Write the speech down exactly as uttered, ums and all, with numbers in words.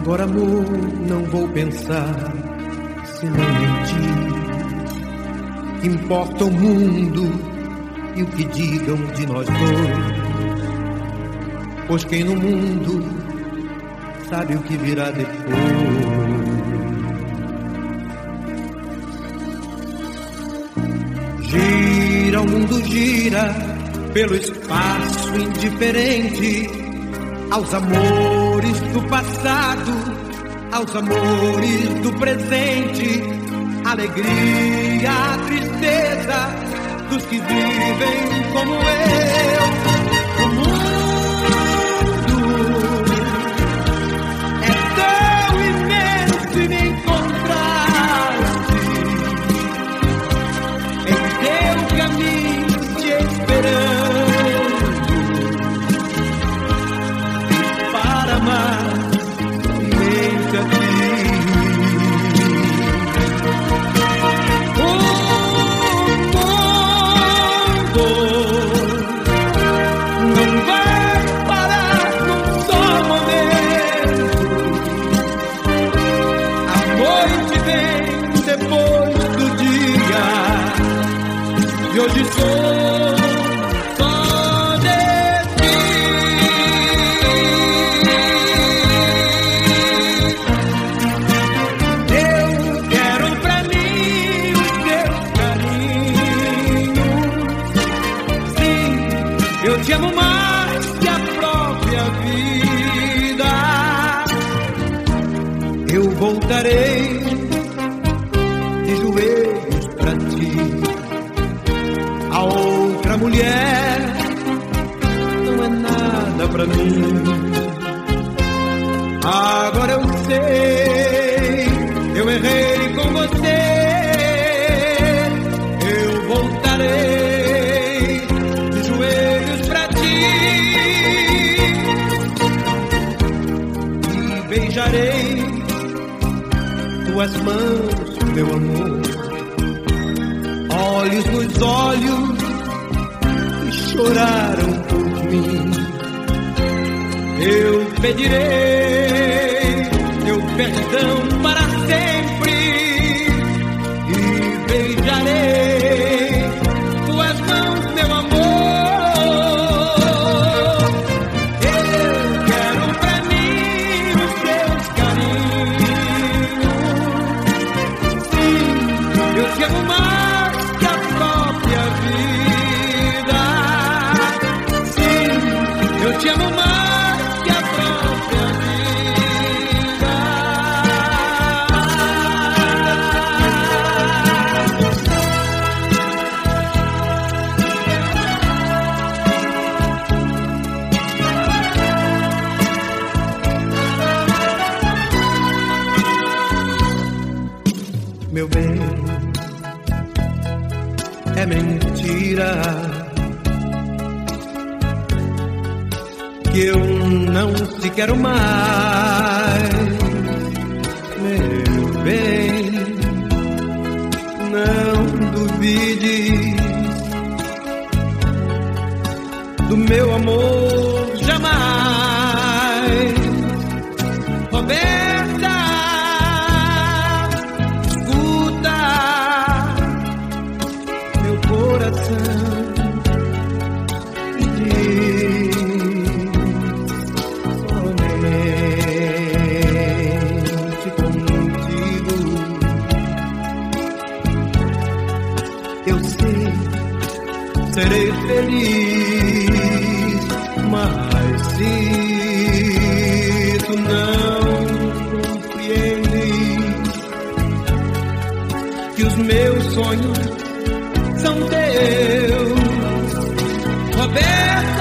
Agora, amor, não vou pensar senão em ti. Importa o mundo e o que digam de nós dois, pois quem no mundo sabe o que virá depois. Gira, o mundo gira pelo espaço indiferente aos amores do passado, aos amores do presente, alegria, a tristeza dos que vivem como eu. O mundo é tão imenso e me encontraste em teu caminho te esperando, e para amar somente a ti. E hoje sou só de ti. Eu quero pra mim o teu carinho. Sim, eu te amo mais que a própria vida. Eu voltarei de joelhos pra ti. A outra mulher não é nada pra mim. Agora eu sei, eu errei com você. Eu voltarei de joelhos pra ti e beijarei tuas mãos, meu amor. Olhos nos olhos que choraram por mim. Eu pedirei teu perdão para sempre e beijarei tuas mãos, meu amor. Eu quero pra mim os teus carinhos. Sim, eu te amo mais. Eu te amo mais que a própria vida. Meu bem, é mentira que eu não te quero mais, meu bem. Não duvides do meu amor jamais, Roberta. Escuta meu coração. Eu sei, serei feliz, mas se tu não compreendes que os meus sonhos são teus, Roberto.